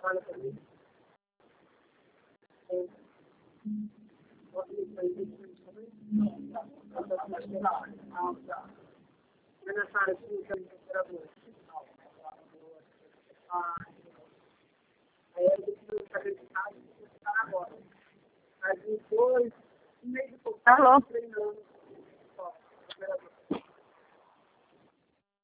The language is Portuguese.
Olha para mim. Nessa área de computador. Aí a gente não sabe o que está agora. Aí depois, no meio do Alô? treinando.